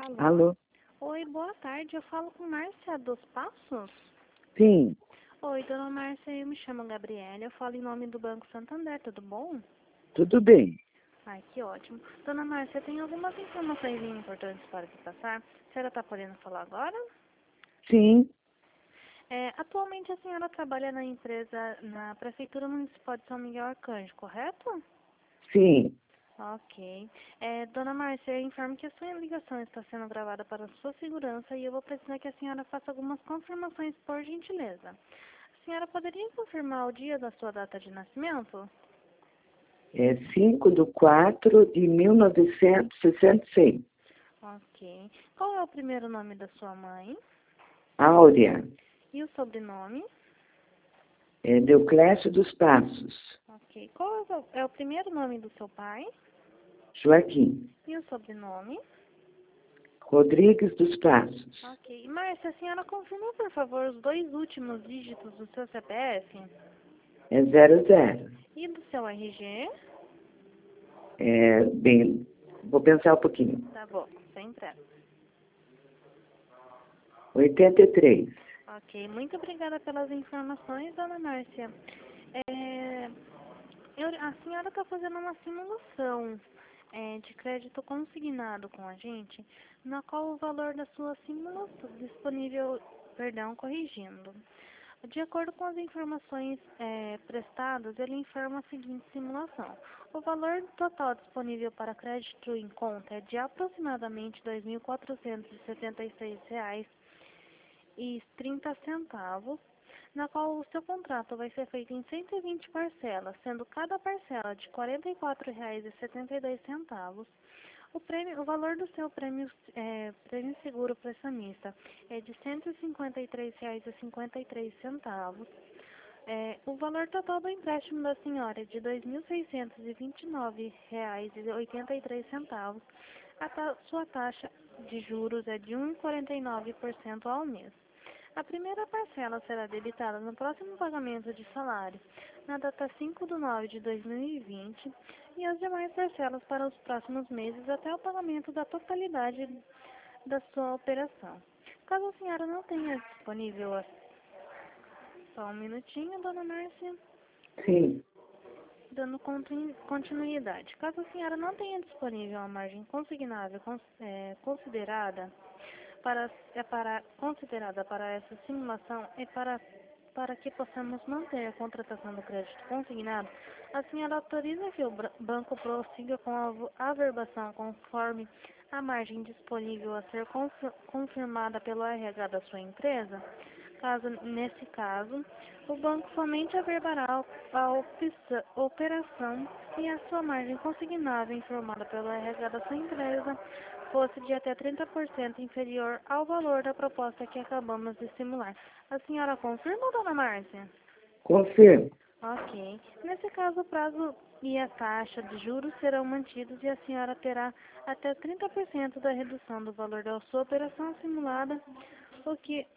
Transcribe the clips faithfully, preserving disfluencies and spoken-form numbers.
Alô? Alô? Oi, boa tarde. Eu falo com Márcia dos Passos? Sim, Oi, dona Márcia, eu me chamo Gabriela. Eu falo em nome do Banco Santander, tudo bom? tudo bem. Ai, que ótimo. Dona Márcia, tem algumas informações importantes para te passar. A senhora está podendo falar agora? Sim, É, atualmente a senhora trabalha na empresa, na Prefeitura Municipal de São Miguel Arcanjo, correto? sim. Ok. É, dona Márcia, eu informo que a sua ligação está sendo gravada para sua segurança e eu vou precisar que a senhora faça algumas confirmações, por gentileza. A senhora poderia confirmar o dia da sua data de nascimento? É cinco de quatro de mil novecentos e sessenta e seis. Ok. Qual é o primeiro nome da sua mãe? Áurea, E o sobrenome? é Deoclésio dos Passos. Ok. Qual é o, é o primeiro nome do seu pai? Joaquim, E o sobrenome? Rodrigues dos Passos. Ok. Márcia, a senhora confirma, por favor, os dois últimos dígitos do seu C P F? É zero zero. E do seu R G? É, bem, vou pensar um pouquinho. Tá bom, sem pressa. oitenta e três. Ok, muito obrigada pelas informações, dona Márcia. É, eu, a senhora está fazendo uma simulação é, de crédito consignado com a gente, na qual o valor da sua simulação disponível, perdão, corrigindo. De acordo com as informações é, prestadas, ele informa a seguinte simulação. O valor total disponível para crédito em conta é de aproximadamente dois mil quatrocentos e setenta e seis reais e trinta centavos, na qual o seu contrato vai ser feito em cento e vinte parcelas, sendo cada parcela de quarenta e quatro reais e setenta e dois centavos. O, prêmio, o valor do seu prêmio, é, prêmio seguro prestamista é de cento e cinquenta e três reais e cinquenta e três centavos. É, o valor total do empréstimo da senhora é de dois mil seiscentos e vinte e nove reais e oitenta e três centavos. A ta sua taxa de juros é de um vírgula quarenta e nove por cento ao mês. A primeira parcela será debitada no próximo pagamento de salário, na data cinco de nove de dois mil e vinte, e as demais parcelas para os próximos meses até o pagamento da totalidade da sua operação. Caso a senhora não tenha disponível a... Só um minutinho, dona Márcia. Sim, Dando continuidade. Caso a senhora não tenha disponível a margem consignável é, considerada para, é para, considerada para essa simulação e para, para que possamos manter a contratação do crédito consignado, a senhora autoriza que o banco prossiga com a averbação conforme a margem disponível a ser confirmada pelo R H da sua empresa? Caso, nesse caso, o banco somente averbará a operação e a sua margem consignável informada pelo R H da sua empresa fosse de até trinta por cento inferior ao valor da proposta que acabamos de simular. A senhora confirma, dona Márcia? confirmo. Ok. Nesse caso, o prazo e a taxa de juros serão mantidos e a senhora terá até trinta por cento da redução do valor da sua operação simulada, o que...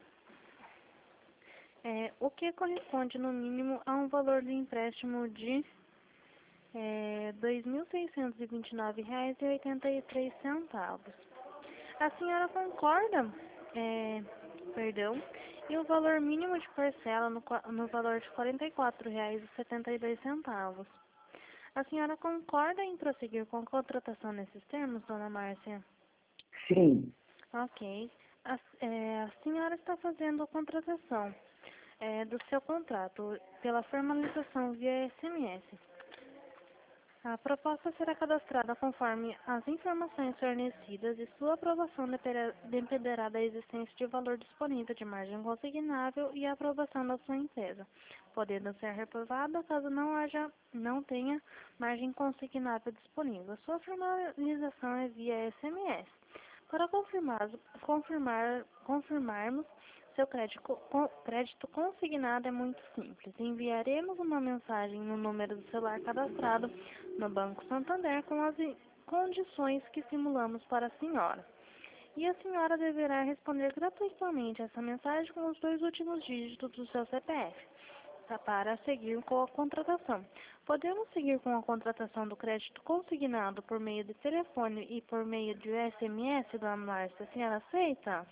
É, o que corresponde, no mínimo, a um valor de empréstimo de é, dois mil seiscentos e vinte e nove reais e oitenta e três centavos. A senhora concorda, é, perdão, e o valor mínimo de parcela no, no valor de quarenta e quatro reais e setenta e dois centavos. A senhora concorda em prosseguir com a contratação nesses termos, dona Márcia? Sim, Ok. A, é, a senhora está fazendo a contratação é, do seu contrato pela formalização via S M S. A proposta será cadastrada conforme as informações fornecidas e sua aprovação dependerá da existência de valor disponível de margem consignável e a aprovação da sua empresa, podendo ser reprovada caso não haja, não tenha margem consignável disponível. Sua formalização é via S M S. Para confirmar, confirmar, confirmarmos seu crédito, crédito consignado é muito simples. Enviaremos uma mensagem no número do celular cadastrado no Banco Santander com as condições que simulamos para a senhora. E a senhora deverá responder gratuitamente essa mensagem com os dois últimos dígitos do seu C P F, para seguir com a contratação. Podemos seguir com a contratação do crédito consignado por meio de telefone e por meio de S M S, dona Márcia? A senhora aceita?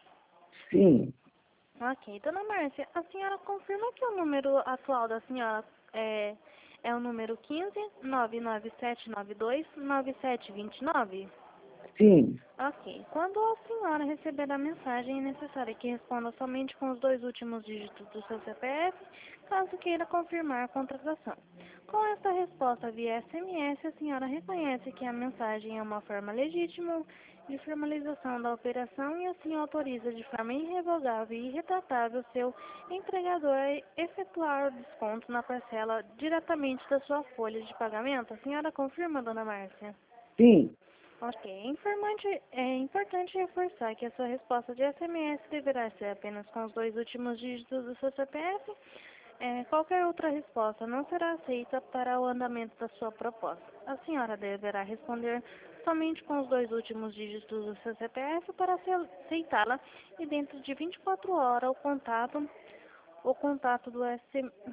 Sim, Ok. Dona Márcia, a senhora confirma que o número atual da senhora é, é o número quinze, nove nove sete nove dois, nove sete dois nove? sim, Ok. Quando a senhora receber a mensagem, é necessário que responda somente com os dois últimos dígitos do seu C P F, caso queira confirmar a contratação. Com esta resposta via S M S, a senhora reconhece que a mensagem é uma forma legítima de formalização da operação e assim autoriza de forma irrevogável e irretratável seu empregador a efetuar o desconto na parcela diretamente da sua folha de pagamento. A senhora confirma, dona Márcia? sim, Ok. É informante- é importante reforçar que a sua resposta de S M S deverá ser apenas com os dois últimos dígitos do seu C P F. É, qualquer outra resposta não será aceita para o andamento da sua proposta. A senhora deverá responder somente com os dois últimos dígitos do seu C P F para ace- aceitá-la e dentro de vinte e quatro horas o contato o contato do, S,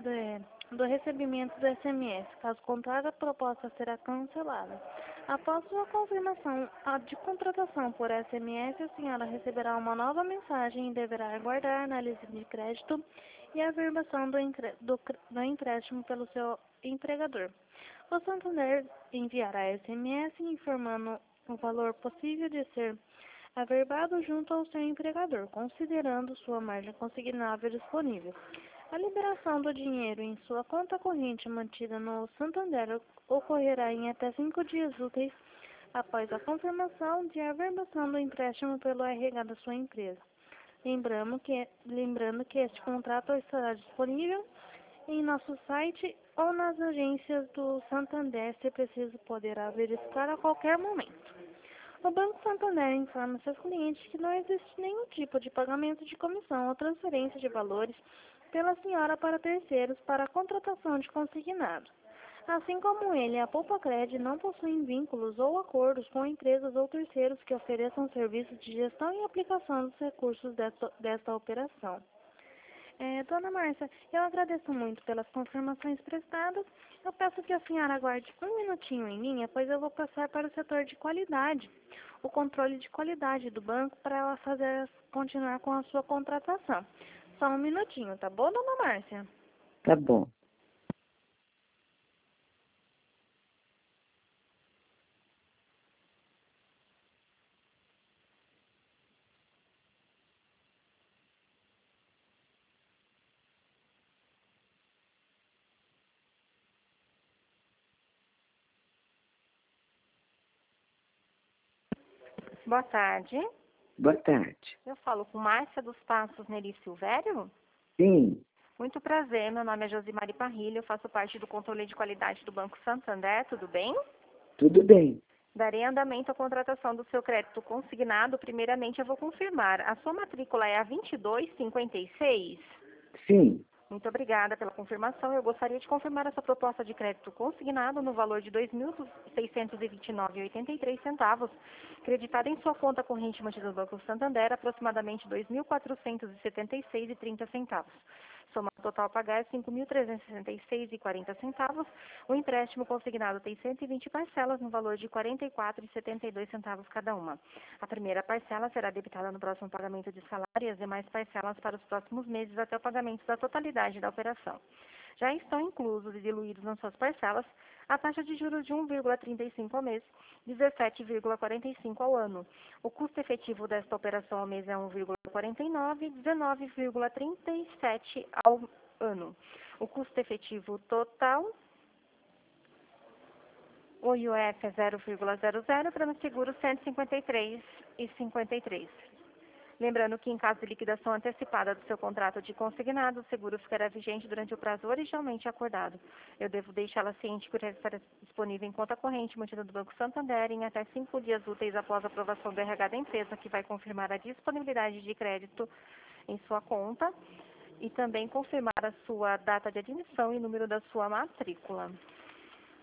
do, do recebimento do S M S. Caso contrário, a proposta será cancelada. Após sua confirmação a de contratação por S M S, a senhora receberá uma nova mensagem e deverá aguardar a análise de crédito e a verbação do, do, do empréstimo pelo seu empregador. O Santander enviará S M S informando o valor possível de ser averbado junto ao seu empregador, considerando sua margem consignável disponível. A liberação do dinheiro em sua conta corrente mantida no Santander ocorrerá em até cinco dias úteis após a confirmação de averbação do empréstimo pelo R H da sua empresa. Lembrando que, lembrando que este contrato estará disponível em nosso site ou nas agências do Santander, se preciso poderá verificar a qualquer momento. O Banco Santander informa seus clientes que não existe nenhum tipo de pagamento de comissão ou transferência de valores pela senhora para terceiros para a contratação de consignado. Assim como ele, a Poupa Cred não possuem vínculos ou acordos com empresas ou terceiros que ofereçam serviços de gestão e aplicação dos recursos desta, desta operação. É, dona Márcia, eu agradeço muito pelas confirmações prestadas. Eu peço que a senhora aguarde um minutinho em linha, pois eu vou passar para o setor de qualidade, o controle de qualidade do banco, para ela fazer continuar com a sua contratação. Só um minutinho, tá bom, dona Márcia? tá bom. Boa tarde. Boa tarde. Eu falo com Márcia dos Passos Neri Silvério. Sim, Muito prazer, meu nome é Josimari Parrilha, eu faço parte do controle de qualidade do Banco Santander, tudo bem? tudo bem. Darei andamento à contratação do seu crédito consignado. Primeiramente, eu vou confirmar. A sua matrícula é a vinte e dois cinquenta e seis? Sim, Muito obrigada pela confirmação. Eu gostaria de confirmar essa proposta de crédito consignado no valor de dois mil seiscentos e vinte e nove reais e oitenta e três centavos, creditada em sua conta corrente mantida no Banco Santander, aproximadamente dois mil quatrocentos e setenta e seis reais e trinta centavos. Soma total a pagar é cinco mil trezentos e sessenta e seis reais e quarenta centavos. O empréstimo consignado tem cento e vinte parcelas no valor de quarenta e quatro reais e setenta e dois centavos cada uma. A primeira parcela será debitada no próximo pagamento de salário e as demais parcelas para os próximos meses até o pagamento da totalidade da operação. Já estão inclusos e diluídos nas suas parcelas a taxa de juros de um vírgula trinta e cinco ao mês, dezessete vírgula quarenta e cinco ao ano. O custo efetivo desta operação ao mês é um vírgula quarenta e nove, dezenove vírgula trinta e sete ao ano. O custo efetivo total, o I O F é zero vírgula zero zero, para no seguro cento e cinquenta e três reais e cinquenta e três centavos. Lembrando que, em caso de liquidação antecipada do seu contrato de consignado, o seguro ficará vigente durante o prazo originalmente acordado. Eu devo deixá-la ciente que irá estar disponível em conta corrente mantida do Banco Santander em até cinco dias úteis após a aprovação do R H da empresa, que vai confirmar a disponibilidade de crédito em sua conta e também confirmar a sua data de admissão e número da sua matrícula.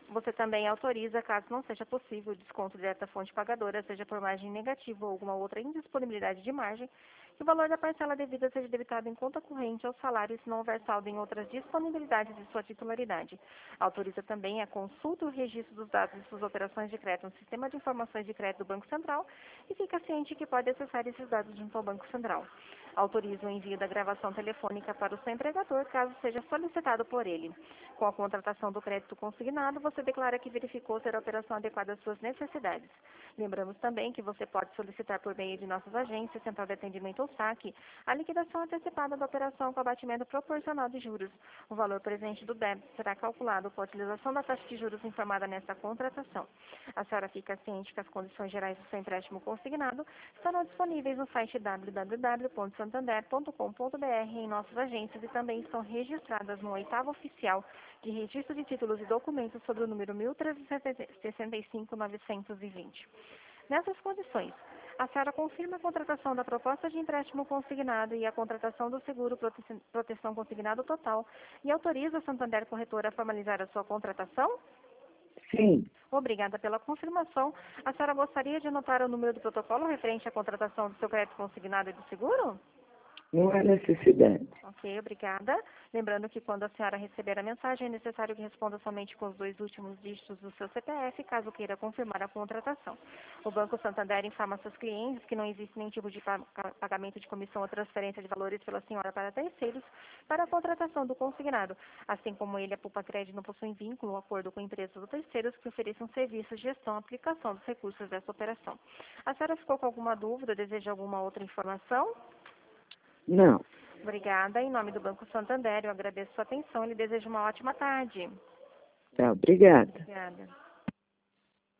Você também autoriza, caso não seja possível, o desconto direto da fonte pagadora, seja por margem negativa ou alguma outra indisponibilidade de margem, que o valor da parcela devida seja debitado em conta corrente ao salário se não houver saldo em outras disponibilidades de sua titularidade. Autoriza também a consulta e o registro dos dados de suas operações de crédito no Sistema de Informações de Crédito do Banco Central e fica ciente que pode acessar esses dados junto ao Banco Central. Autoriza o envio da gravação telefônica para o seu empregador, caso seja solicitado por ele. Com a contratação do crédito consignado, você declara que verificou ser a operação adequada às suas necessidades. Lembramos também que você pode solicitar por meio de nossas agências, Central de Atendimento ou saque, a liquidação antecipada da operação com abatimento proporcional de juros. O valor presente do débito será calculado com a utilização da taxa de juros informada nesta contratação. A senhora fica ciente que as condições gerais do seu empréstimo consignado estarão disponíveis no site w w w ponto santander ponto com ponto b r em nossas agências e também estão registradas no oitavo oficial de registro de títulos e documentos sobre o número mil trezentos e sessenta e cinco ponto novecentos e vinte. Nessas condições, a senhora confirma a contratação da proposta de empréstimo consignado e a contratação do seguro prote proteção consignado total e autoriza a Santander Corretora a formalizar a sua contratação? Sim. Obrigada pela confirmação. A senhora gostaria de anotar o número do protocolo referente à contratação do seu crédito consignado e do seguro? Não há necessidade. Ok, obrigada. Lembrando que quando a senhora receber a mensagem, é necessário que responda somente com os dois últimos dígitos do seu C P F, caso queira confirmar a contratação. O Banco Santander informa seus clientes que não existe nenhum tipo de pagamento de comissão ou transferência de valores pela senhora para terceiros para a contratação do consignado. Assim como ele, a Poupa Crédito não possui vínculo ou acordo com empresas ou terceiros que ofereçam serviços de gestão e aplicação dos recursos dessa operação. A senhora ficou com alguma dúvida? Deseja alguma outra informação? Não. Obrigada. Em nome do Banco Santander, eu agradeço a sua atenção e lhe desejo uma ótima tarde. Tá, obrigada. Obrigada.